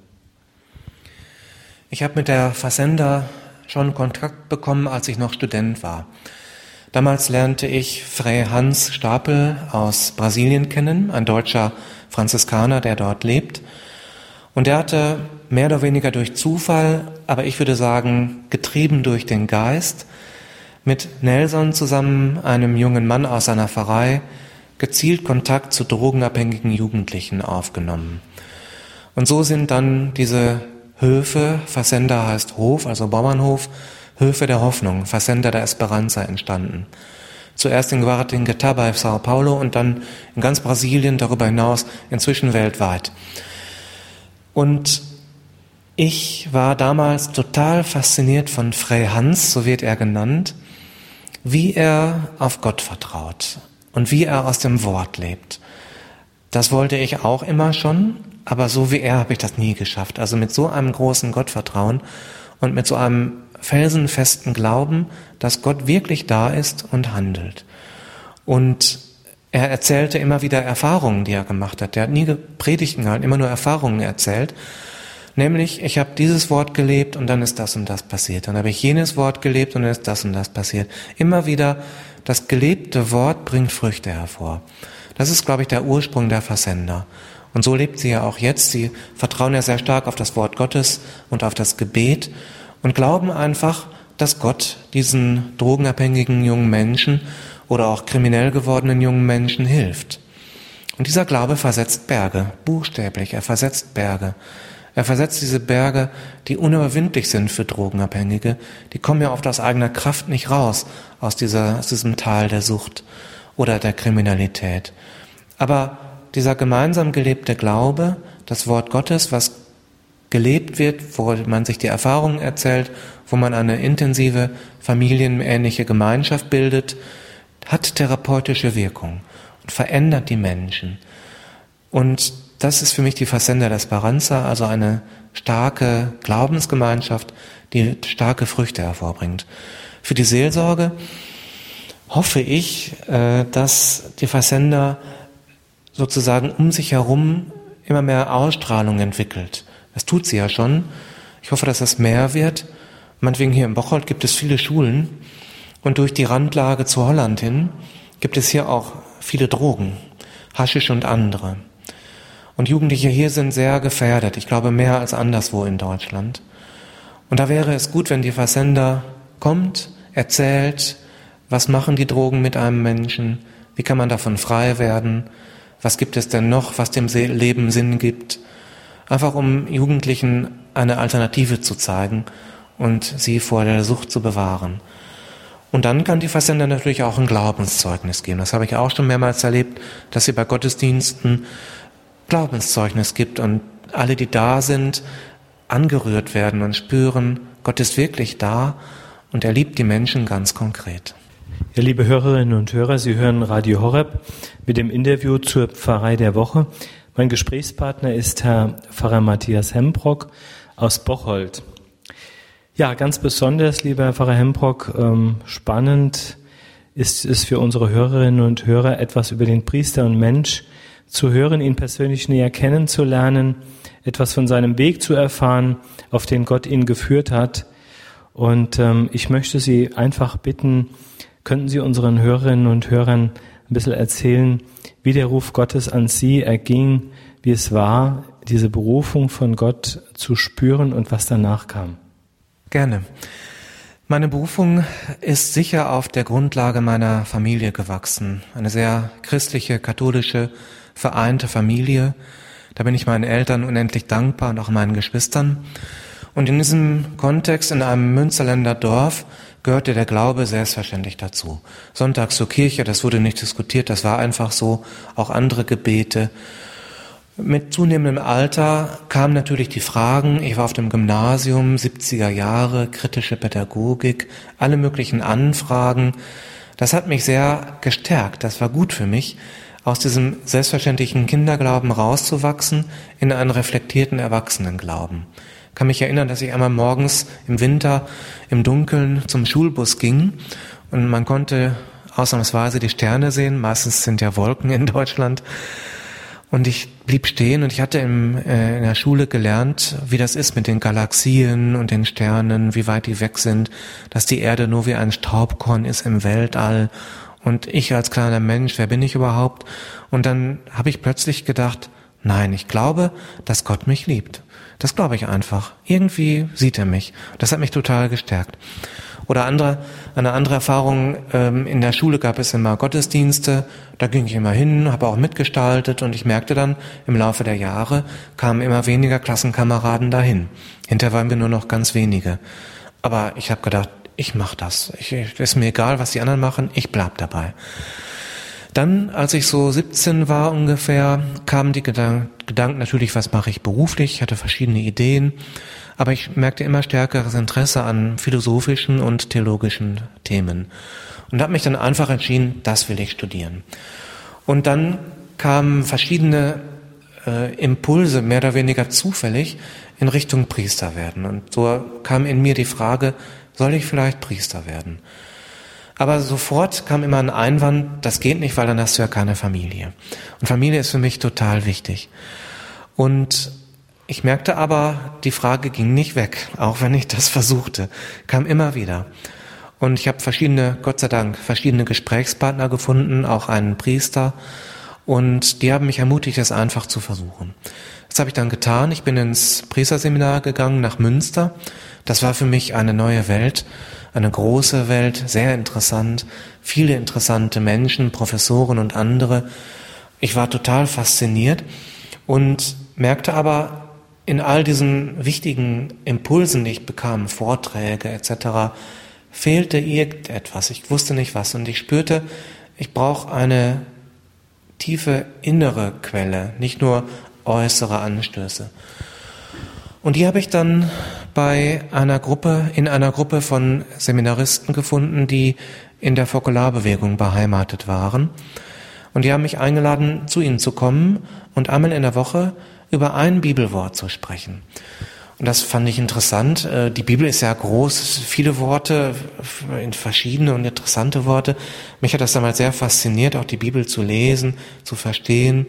Ich habe mit der Fazenda schon Kontakt bekommen, als ich noch Student war. Damals lernte ich Frei Hans Stapel aus Brasilien kennen, ein deutscher Franziskaner, der dort lebt. Und der hatte mehr oder weniger durch Zufall, aber ich würde sagen, getrieben durch den Geist, mit Nelson zusammen, einem jungen Mann aus seiner Pfarrei, gezielt Kontakt zu drogenabhängigen Jugendlichen aufgenommen. Und so sind dann diese Höfe, Fazenda heißt Hof, also Bauernhof, Höfe der Hoffnung, Fazenda der Esperanza entstanden. Zuerst in Guaratinguetá, Sao Paulo und dann in ganz Brasilien, darüber hinaus inzwischen weltweit. Und ich war damals total fasziniert von Frei Hans, so wird er genannt, wie er auf Gott vertraut und wie er aus dem Wort lebt. Das wollte ich auch immer schon, aber so wie er habe ich das nie geschafft. Also mit so einem großen Gottvertrauen und mit so einem felsenfesten Glauben, dass Gott wirklich da ist und handelt. Und er erzählte immer wieder Erfahrungen, die er gemacht hat. Er hat nie Predigten gehalten, immer nur Erfahrungen erzählt. Nämlich, ich habe dieses Wort gelebt und dann ist das und das passiert. Dann habe ich jenes Wort gelebt und dann ist das und das passiert. Immer wieder, das gelebte Wort bringt Früchte hervor. Das ist, glaube ich, der Ursprung der Fazenda. Und so lebt sie ja auch jetzt. Sie vertrauen ja sehr stark auf das Wort Gottes und auf das Gebet und glauben einfach, dass Gott diesen drogenabhängigen jungen Menschen oder auch kriminell gewordenen jungen Menschen hilft. Und dieser Glaube versetzt Berge, buchstäblich, er versetzt Berge. Er versetzt diese Berge, die unüberwindlich sind für Drogenabhängige. Die kommen ja oft aus eigener Kraft nicht raus, aus, dieser, aus diesem Tal der Sucht oder der Kriminalität. Aber dieser gemeinsam gelebte Glaube, das Wort Gottes, was gelebt wird, wo man sich die Erfahrungen erzählt, wo man eine intensive familienähnliche Gemeinschaft bildet, hat therapeutische Wirkung und verändert die Menschen. Und das ist für mich die Fazenda der Esperanza, also eine starke Glaubensgemeinschaft, die starke Früchte hervorbringt. Für die Seelsorge hoffe ich, dass die Fazenda sozusagen um sich herum immer mehr Ausstrahlung entwickelt. Das tut sie ja schon. Ich hoffe, dass das mehr wird. Meinetwegen hier in Bocholt gibt es viele Schulen und durch die Randlage zu Holland hin gibt es hier auch viele Drogen, Haschisch und andere. Und Jugendliche hier sind sehr gefährdet, ich glaube mehr als anderswo in Deutschland. Und da wäre es gut, wenn die Fazenda kommt, erzählt, was machen die Drogen mit einem Menschen, wie kann man davon frei werden, was gibt es denn noch, was dem Leben Sinn gibt, einfach um Jugendlichen eine Alternative zu zeigen und sie vor der Sucht zu bewahren. Und dann kann die Fazenda natürlich auch ein Glaubenszeugnis geben. Das habe ich auch schon mehrmals erlebt, dass sie bei Gottesdiensten Glaubenszeugnis gibt und alle, die da sind, angerührt werden und spüren, Gott ist wirklich da und er liebt die Menschen ganz konkret. Ja, liebe Hörerinnen und Hörer, Sie hören Radio Horeb mit dem Interview zur Pfarrei der Woche. Mein Gesprächspartner ist Herr Pfarrer Matthias Hembrock aus Bocholt. Ja, ganz besonders, lieber Herr Pfarrer Hembrock, ähm, spannend ist es für unsere Hörerinnen und Hörer, etwas über den Priester und Mensch zu hören, ihn persönlich näher kennenzulernen, etwas von seinem Weg zu erfahren, auf den Gott ihn geführt hat. Und ähm, ich möchte Sie einfach bitten, könnten Sie unseren Hörerinnen und Hörern ein bisschen erzählen, wie der Ruf Gottes an Sie erging, wie es war, diese Berufung von Gott zu spüren und was danach kam? Gerne. Meine Berufung ist sicher auf der Grundlage meiner Familie gewachsen. Eine sehr christliche, katholische, vereinte Familie. Da bin ich meinen Eltern unendlich dankbar und auch meinen Geschwistern. Und in diesem Kontext, in einem Münsterländer Dorf, gehörte der Glaube selbstverständlich dazu. Sonntags zur Kirche, das wurde nicht diskutiert, das war einfach so. Auch andere Gebete. Mit zunehmendem Alter kamen natürlich die Fragen, ich war auf dem Gymnasium, siebziger Jahre, kritische Pädagogik, alle möglichen Anfragen. Das hat mich sehr gestärkt, das war gut für mich, aus diesem selbstverständlichen Kinderglauben rauszuwachsen in einen reflektierten Erwachsenenglauben. Ich kann mich erinnern, dass ich einmal morgens im Winter im Dunkeln zum Schulbus ging und man konnte ausnahmsweise die Sterne sehen, meistens sind ja Wolken in Deutschland. Und ich blieb stehen und ich hatte im, äh, in der Schule gelernt, wie das ist mit den Galaxien und den Sternen, wie weit die weg sind, dass die Erde nur wie ein Staubkorn ist im Weltall. Und ich als kleiner Mensch, wer bin ich überhaupt? Und dann habe ich plötzlich gedacht, nein, ich glaube, dass Gott mich liebt. Das glaube ich einfach. Irgendwie sieht er mich. Das hat mich total gestärkt. Oder andere, eine andere Erfahrung, ähm, in der Schule gab es immer Gottesdienste, da ging ich immer hin, habe auch mitgestaltet und ich merkte dann, im Laufe der Jahre kamen immer weniger Klassenkameraden dahin. Hinterher waren wir nur noch ganz wenige. Aber ich habe gedacht, ich mache das. Ich, ist mir egal, was die anderen machen, ich bleib dabei. Dann, als ich so siebzehn war ungefähr, kamen die Gedanken, Gedanken natürlich, was mache ich beruflich? Ich hatte verschiedene Ideen, aber ich merkte immer stärkeres Interesse an philosophischen und theologischen Themen und habe mich dann einfach entschieden, das will ich studieren. Und dann kamen verschiedene äh, Impulse, mehr oder weniger zufällig, in Richtung Priester werden. Und so kam in mir die Frage, soll ich vielleicht Priester werden? Aber sofort kam immer ein Einwand, das geht nicht, weil dann hast du ja keine Familie. Und Familie ist für mich total wichtig. Und ich merkte aber, die Frage ging nicht weg, auch wenn ich das versuchte, kam immer wieder. Und ich habe verschiedene, Gott sei Dank, verschiedene Gesprächspartner gefunden, auch einen Priester. Und die haben mich ermutigt, das einfach zu versuchen. Das habe ich dann getan. Ich bin ins Priesterseminar gegangen nach Münster. Das war für mich eine neue Welt. Eine große Welt, sehr interessant, viele interessante Menschen, Professoren und andere. Ich war total fasziniert und merkte aber in all diesen wichtigen Impulsen, die ich bekam, Vorträge et cetera, fehlte irgendetwas. Ich wusste nicht was und ich spürte, ich brauche eine tiefe innere Quelle, nicht nur äußere Anstöße. Und die habe ich dann bei einer Gruppe, in einer Gruppe von Seminaristen gefunden, die in der Fokularbewegung beheimatet waren. Und die haben mich eingeladen, zu ihnen zu kommen und einmal in der Woche über ein Bibelwort zu sprechen. Und das fand ich interessant. Die Bibel ist ja groß, viele Worte, verschiedene und interessante Worte. Mich hat das damals sehr fasziniert, auch die Bibel zu lesen, zu verstehen.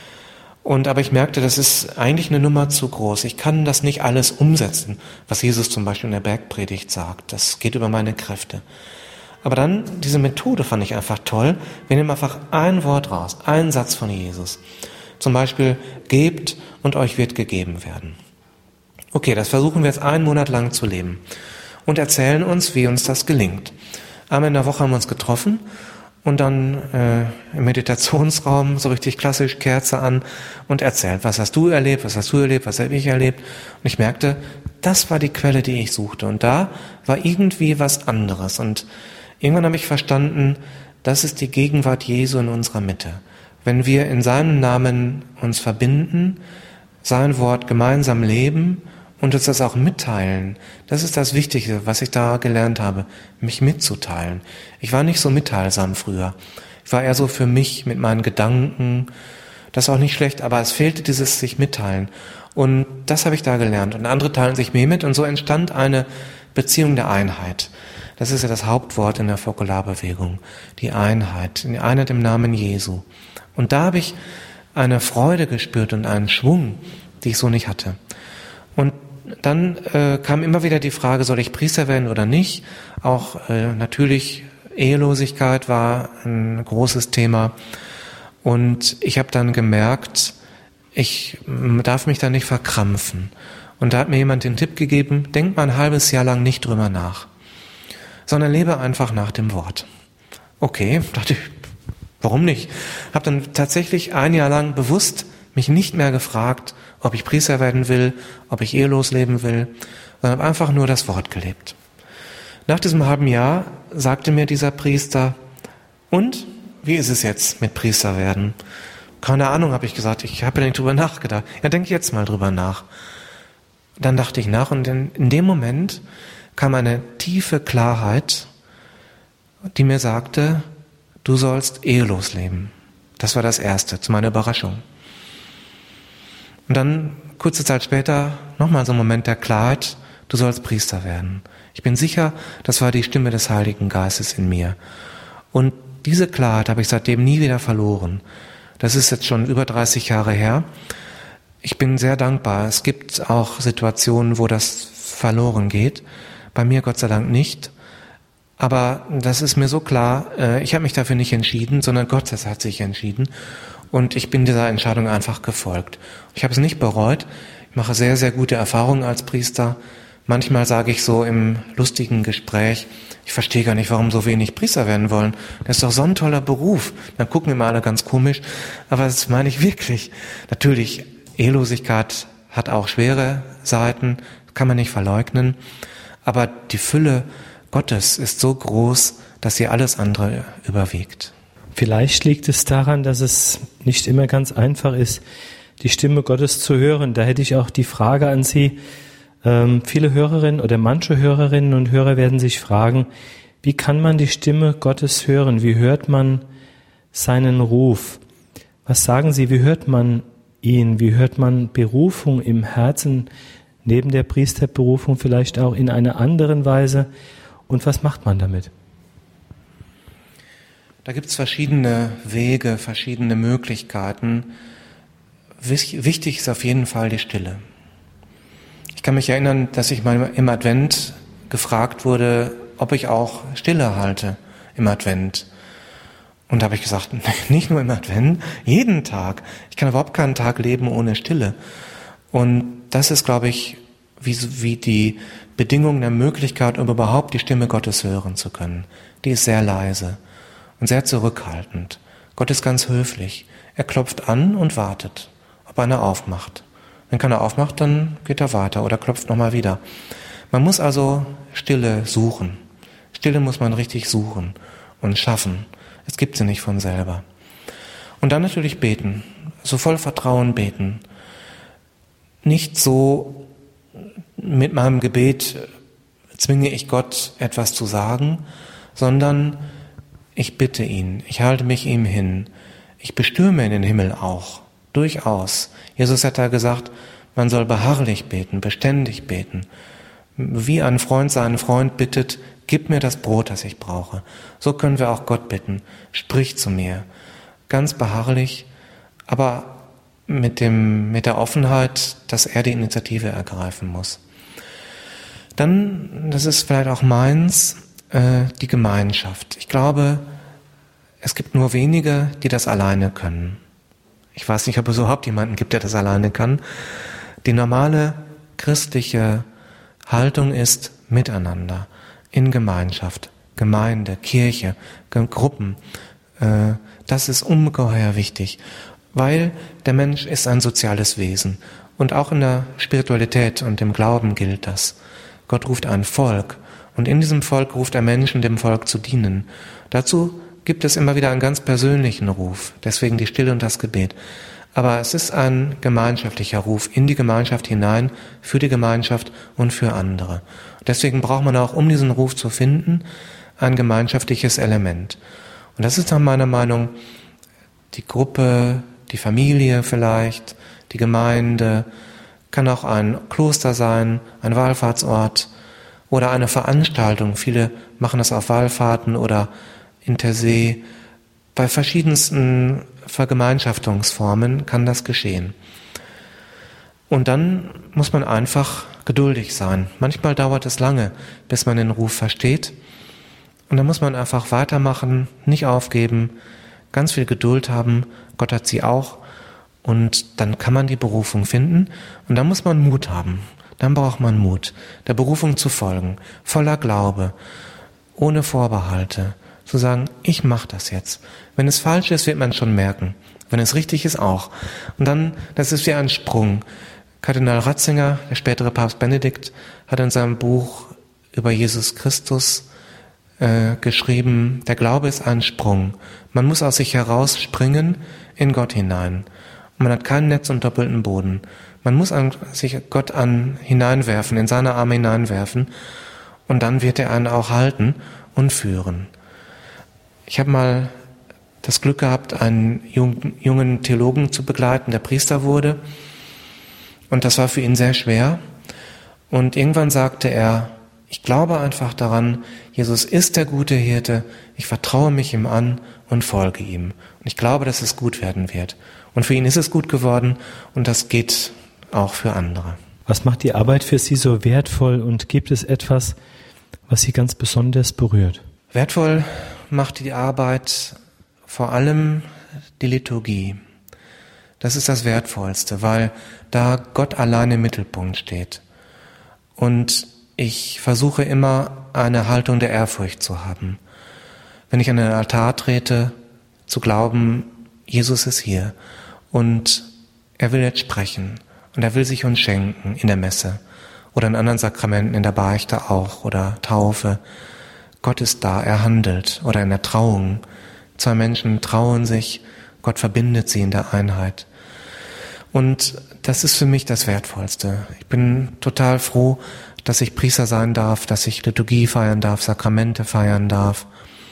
Und aber ich merkte, das ist eigentlich eine Nummer zu groß. Ich kann das nicht alles umsetzen, was Jesus zum Beispiel in der Bergpredigt sagt. Das geht über meine Kräfte. Aber dann, diese Methode fand ich einfach toll. Wir nehmen einfach ein Wort raus, einen Satz von Jesus. Zum Beispiel, gebt und euch wird gegeben werden. Okay, das versuchen wir jetzt einen Monat lang zu leben. Und erzählen uns, wie uns das gelingt. Einmal in der Woche haben wir uns getroffen. Und dann äh, im Meditationsraum so richtig klassisch Kerze an und erzählt, was hast du erlebt, was hast du erlebt, was habe ich erlebt. Und ich merkte, das war die Quelle, die ich suchte. Und da war irgendwie was anderes. Und irgendwann habe ich verstanden, das ist die Gegenwart Jesu in unserer Mitte. Wenn wir in seinem Namen uns verbinden, sein Wort gemeinsam leben und uns das auch mitteilen, das ist das Wichtige, was ich da gelernt habe, mich mitzuteilen. Ich war nicht so mitteilsam früher. Ich war eher so für mich mit meinen Gedanken. Das ist auch nicht schlecht, aber es fehlte dieses sich mitteilen. Und das habe ich da gelernt. Und andere teilen sich mir mit und so entstand eine Beziehung der Einheit. Das ist ja das Hauptwort in der Fokularbewegung. Die Einheit. Die Einheit im Namen Jesu. Und da habe ich eine Freude gespürt und einen Schwung, die ich so nicht hatte. Und dann äh, kam immer wieder die Frage, soll ich Priester werden oder nicht? Auch äh, natürlich Ehelosigkeit war ein großes Thema. Und ich habe dann gemerkt, ich darf mich da nicht verkrampfen. Und da hat mir jemand den Tipp gegeben, denk mal ein halbes Jahr lang nicht drüber nach, sondern lebe einfach nach dem Wort. Okay, dachte ich, warum nicht? Habe dann tatsächlich ein Jahr lang bewusst mich nicht mehr gefragt, ob ich Priester werden will, ob ich ehelos leben will, sondern habe einfach nur das Wort gelebt. Nach diesem halben Jahr sagte mir dieser Priester, und wie ist es jetzt mit Priester werden? Keine Ahnung, habe ich gesagt. Ich habe ja nicht drüber nachgedacht. Ja, denk jetzt mal drüber nach. Dann dachte ich nach und in, in dem Moment kam eine tiefe Klarheit, die mir sagte, du sollst ehelos leben. Das war das Erste, zu meiner Überraschung. Und dann, kurze Zeit später, nochmal so ein Moment der Klarheit, du sollst Priester werden. Ich bin sicher, das war die Stimme des Heiligen Geistes in mir. Und diese Klarheit habe ich seitdem nie wieder verloren. Das ist jetzt schon über dreißig Jahre her. Ich bin sehr dankbar. Es gibt auch Situationen, wo das verloren geht. Bei mir Gott sei Dank nicht. Aber das ist mir so klar, ich habe mich dafür nicht entschieden, sondern Gott hat sich entschieden. Und ich bin dieser Entscheidung einfach gefolgt. Ich habe es nicht bereut. Ich mache sehr, sehr gute Erfahrungen als Priester. Manchmal sage ich so im lustigen Gespräch, ich verstehe gar nicht, warum so wenig Priester werden wollen. Das ist doch so ein toller Beruf. Dann gucken immer alle ganz komisch. Aber das meine ich wirklich. Natürlich, Ehelosigkeit hat auch schwere Seiten, kann man nicht verleugnen. Aber die Fülle Gottes ist so groß, dass sie alles andere überwiegt. Vielleicht liegt es daran, dass es nicht immer ganz einfach ist, die Stimme Gottes zu hören. Da hätte ich auch die Frage an Sie. Ähm, viele Hörerinnen oder manche Hörerinnen und Hörer werden sich fragen, wie kann man die Stimme Gottes hören? Wie hört man seinen Ruf? Was sagen Sie, wie hört man ihn? Wie hört man Berufung im Herzen, neben der Priesterberufung vielleicht auch in einer anderen Weise? Und was macht man damit? Da gibt es verschiedene Wege, verschiedene Möglichkeiten. Wichtig ist auf jeden Fall die Stille. Ich kann mich erinnern, dass ich mal im Advent gefragt wurde, ob ich auch Stille halte im Advent. Und da habe ich gesagt, nicht nur im Advent, jeden Tag. Ich kann überhaupt keinen Tag leben ohne Stille. Und das ist, glaube ich, wie, wie die Bedingung der Möglichkeit, um überhaupt die Stimme Gottes hören zu können. Die ist sehr leise und sehr zurückhaltend. Gott ist ganz höflich. Er klopft an und wartet, ob einer aufmacht. Wenn keiner aufmacht, dann geht er weiter oder klopft nochmal wieder. Man muss also Stille suchen. Stille muss man richtig suchen und schaffen. Es gibt sie nicht von selber. Und dann natürlich beten. So voll Vertrauen beten. Nicht so mit meinem Gebet zwinge ich Gott etwas zu sagen, sondern ich bitte ihn, ich halte mich ihm hin. Ich bestürme in den Himmel auch, durchaus. Jesus hat da gesagt, man soll beharrlich beten, beständig beten. Wie ein Freund seinen Freund bittet, gib mir das Brot, das ich brauche. So können wir auch Gott bitten, sprich zu mir. Ganz beharrlich, aber mit dem, mit der Offenheit, dass er die Initiative ergreifen muss. Dann, das ist vielleicht auch meins, äh, die Gemeinschaft. Ich glaube, es gibt nur wenige, die das alleine können. Ich weiß nicht, ob es überhaupt jemanden gibt, der das alleine kann. Die normale christliche Haltung ist miteinander, in Gemeinschaft, Gemeinde, Kirche, Gruppen. Äh, das ist ungeheuer wichtig, weil der Mensch ist ein soziales Wesen. Und auch in der Spiritualität und im Glauben gilt das. Gott ruft ein Volk und in diesem Volk ruft er Menschen, dem Volk zu dienen. Dazu gibt es immer wieder einen ganz persönlichen Ruf, deswegen die Stille und das Gebet. Aber es ist ein gemeinschaftlicher Ruf in die Gemeinschaft hinein, für die Gemeinschaft und für andere. Deswegen braucht man auch, um diesen Ruf zu finden, ein gemeinschaftliches Element. Und das ist nach meiner Meinung die Gruppe, die Familie vielleicht, die Gemeinde, kann auch ein Kloster sein, ein Wallfahrtsort oder eine Veranstaltung. Viele machen das auf Wallfahrten oder Intersee. Bei verschiedensten Vergemeinschaftungsformen kann das geschehen. Und dann muss man einfach geduldig sein. Manchmal dauert es lange, bis man den Ruf versteht. Und dann muss man einfach weitermachen, nicht aufgeben, ganz viel Geduld haben. Gott hat sie auch. Und dann kann man die Berufung finden. Und dann muss man Mut haben. Dann braucht man Mut, der Berufung zu folgen, voller Glaube, ohne Vorbehalte. Zu sagen, ich mache das jetzt. Wenn es falsch ist, wird man schon merken. Wenn es richtig ist, auch. Und dann, das ist wie ein Sprung. Kardinal Ratzinger, der spätere Papst Benedikt, hat in seinem Buch über Jesus Christus äh, geschrieben, der Glaube ist ein Sprung. Man muss aus sich heraus springen in Gott hinein. Man hat kein Netz und doppelten Boden. Man muss an sich Gott an hineinwerfen, in seine Arme hineinwerfen, und dann wird er einen auch halten und führen. Ich habe mal das Glück gehabt, einen jungen Theologen zu begleiten, der Priester wurde. Und das war für ihn sehr schwer. Und irgendwann sagte er, ich glaube einfach daran, Jesus ist der gute Hirte, ich vertraue mich ihm an und folge ihm. Und ich glaube, dass es gut werden wird. Und für ihn ist es gut geworden, und das geht auch für andere. Was macht die Arbeit für Sie so wertvoll, und gibt es etwas, was Sie ganz besonders berührt? Wertvoll macht die Arbeit vor allem die Liturgie. Das ist das Wertvollste, weil da Gott allein im Mittelpunkt steht. Und ich versuche immer, eine Haltung der Ehrfurcht zu haben. Wenn ich an den Altar trete, zu glauben, Jesus ist hier und er will jetzt sprechen und er will sich uns schenken in der Messe oder in anderen Sakramenten, in der Beichte auch oder Taufe. Gott ist da, er handelt, oder in der Trauung. Zwei Menschen trauen sich, Gott verbindet sie in der Einheit. Und das ist für mich das Wertvollste. Ich bin total froh, dass ich Priester sein darf, dass ich Liturgie feiern darf, Sakramente feiern darf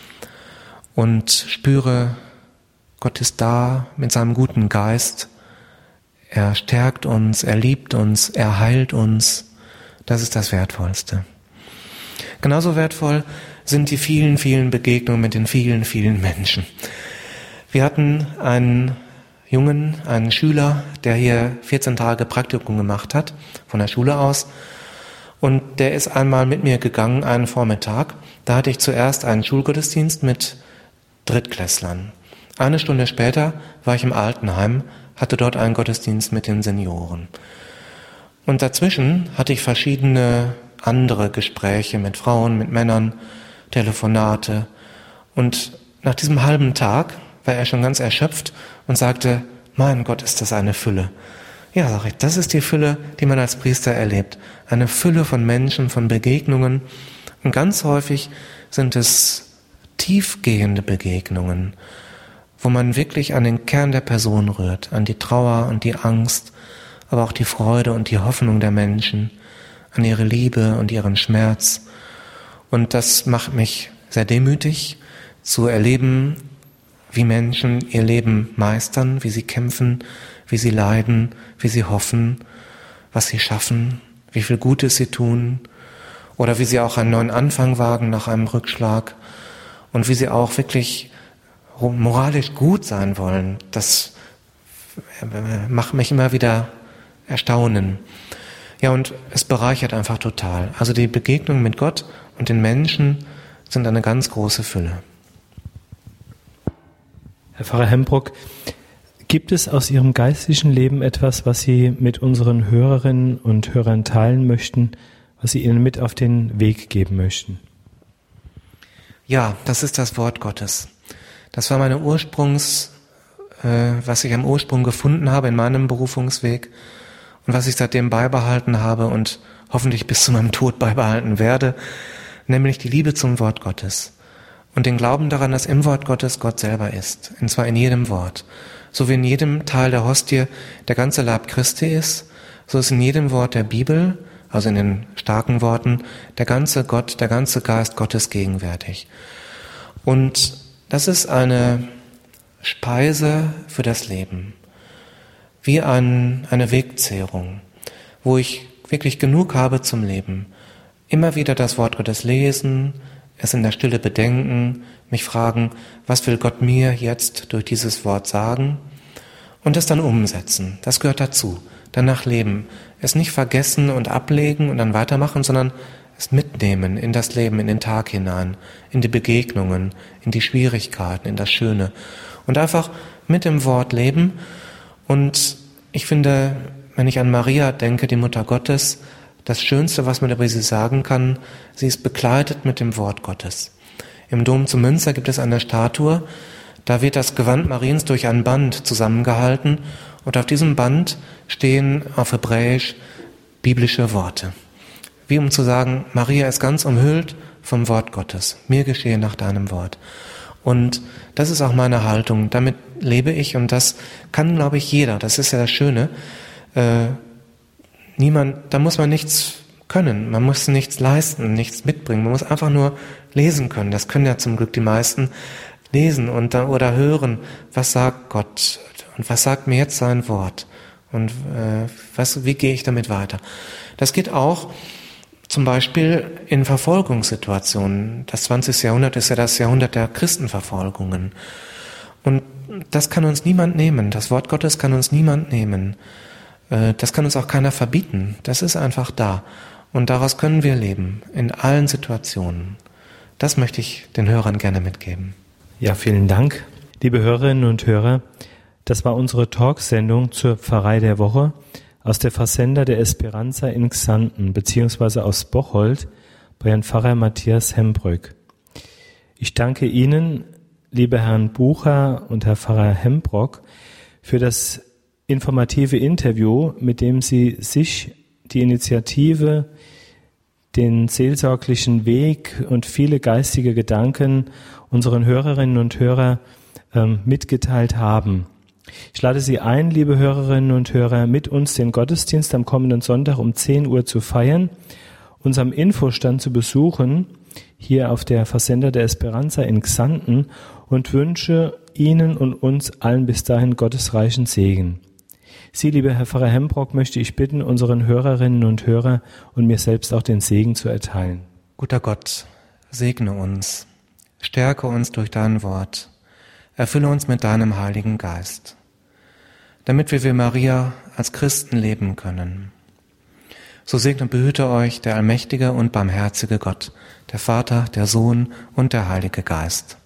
und spüre, Gott ist da mit seinem guten Geist. Er stärkt uns, er liebt uns, er heilt uns. Das ist das Wertvollste. Genauso wertvoll sind die vielen, vielen Begegnungen mit den vielen, vielen Menschen. Wir hatten einen Jungen, einen Schüler, der hier vierzehn Tage Praktikum gemacht hat, von der Schule aus. Und der ist einmal mit mir gegangen, einen Vormittag. Da hatte ich zuerst einen Schulgottesdienst mit Drittklässlern. Eine Stunde später war ich im Altenheim, hatte dort einen Gottesdienst mit den Senioren. Und dazwischen hatte ich verschiedene andere Gespräche mit Frauen, mit Männern, Telefonate. Und nach diesem halben Tag war er schon ganz erschöpft und sagte, mein Gott, ist das eine Fülle. Ja, sag ich, das ist die Fülle, die man als Priester erlebt. Eine Fülle von Menschen, von Begegnungen. Und ganz häufig sind es tiefgehende Begegnungen, wo man wirklich an den Kern der Person rührt, an die Trauer und die Angst, aber auch die Freude und die Hoffnung der Menschen, an ihre Liebe und ihren Schmerz. Und das macht mich sehr demütig, zu erleben, wie Menschen ihr Leben meistern, wie sie kämpfen, wie sie leiden, wie sie hoffen, was sie schaffen, wie viel Gutes sie tun oder wie sie auch einen neuen Anfang wagen nach einem Rückschlag und wie sie auch wirklich moralisch gut sein wollen. Das macht mich immer wieder erstaunen. Ja, und es bereichert einfach total. Also die Begegnung mit Gott und den Menschen sind eine ganz große Fülle. Herr Pfarrer Hembruck, gibt es aus Ihrem geistlichen Leben etwas, was Sie mit unseren Hörerinnen und Hörern teilen möchten, was Sie ihnen mit auf den Weg geben möchten? Ja, das ist das Wort Gottes. Das war meine Ursprungs, äh, was ich am Ursprung gefunden habe in meinem Berufungsweg und was ich seitdem beibehalten habe und hoffentlich bis zu meinem Tod beibehalten werde, nämlich die Liebe zum Wort Gottes und den Glauben daran, dass im Wort Gottes Gott selber ist, und zwar in jedem Wort. So wie in jedem Teil der Hostie der ganze Leib Christi ist, so ist in jedem Wort der Bibel, also in den starken Worten, der ganze Gott, der ganze Geist Gottes gegenwärtig. Und das ist eine Speise für das Leben, wie ein, eine Wegzehrung, wo ich wirklich genug habe zum Leben. Immer wieder das Wort Gottes lesen, es in der Stille bedenken, mich fragen, was will Gott mir jetzt durch dieses Wort sagen? Und es dann umsetzen. Das gehört dazu. Danach leben. Es nicht vergessen und ablegen und dann weitermachen, sondern es mitnehmen in das Leben, in den Tag hinein, in die Begegnungen, in die Schwierigkeiten, in das Schöne. Und einfach mit dem Wort leben. Und ich finde, wenn ich an Maria denke, die Mutter Gottes, das Schönste, was man über sie sagen kann, sie ist bekleidet mit dem Wort Gottes. Im Dom zu Münster gibt es eine Statue, da wird das Gewand Mariens durch ein Band zusammengehalten und auf diesem Band stehen auf Hebräisch biblische Worte. Wie um zu sagen, Maria ist ganz umhüllt vom Wort Gottes. Mir geschehe nach deinem Wort. Und das ist auch meine Haltung. Damit lebe ich und das kann, glaube ich, jeder. Das ist ja das Schöne. Äh, niemand, da muss man nichts können. Man muss nichts leisten, nichts mitbringen. Man muss einfach nur lesen können. Das können ja zum Glück die meisten lesen und da, oder hören. Was sagt Gott? Und was sagt mir jetzt sein Wort? Und äh, was, wie gehe ich damit weiter? Das geht auch zum Beispiel in Verfolgungssituationen. Das zwanzigste Jahrhundert ist ja das Jahrhundert der Christenverfolgungen. Und das kann uns niemand nehmen. Das Wort Gottes kann uns niemand nehmen. Äh, das kann uns auch keiner verbieten. Das ist einfach da. Und daraus können wir leben, in allen Situationen. Das möchte ich den Hörern gerne mitgeben. Ja, vielen Dank. Liebe Hörerinnen und Hörer, das war unsere Talksendung zur Pfarrei der Woche aus der Fazenda der Esperanza in Xanten, beziehungsweise aus Bocholt, bei Herrn Pfarrer Matthias Hembrück. Ich danke Ihnen, liebe Herrn Bucher und Herr Pfarrer Hembrock, für das informative Interview, mit dem Sie sich die Initiative, den seelsorglichen Weg und viele geistige Gedanken unseren Hörerinnen und Hörern ähm, mitgeteilt haben. Ich lade Sie ein, liebe Hörerinnen und Hörer, mit uns den Gottesdienst am kommenden Sonntag um zehn Uhr zu feiern, unserem Infostand zu besuchen, hier auf der Fazenda der Esperanza in Xanten, und wünsche Ihnen und uns allen bis dahin gottesreichen Segen. Sie, lieber Herr Pfarrer Hembrock, möchte ich bitten, unseren Hörerinnen und Hörern und mir selbst auch den Segen zu erteilen. Guter Gott, segne uns, stärke uns durch dein Wort, erfülle uns mit deinem Heiligen Geist, damit wir wie Maria als Christen leben können. So segne und behüte euch der allmächtige und barmherzige Gott, der Vater, der Sohn und der Heilige Geist.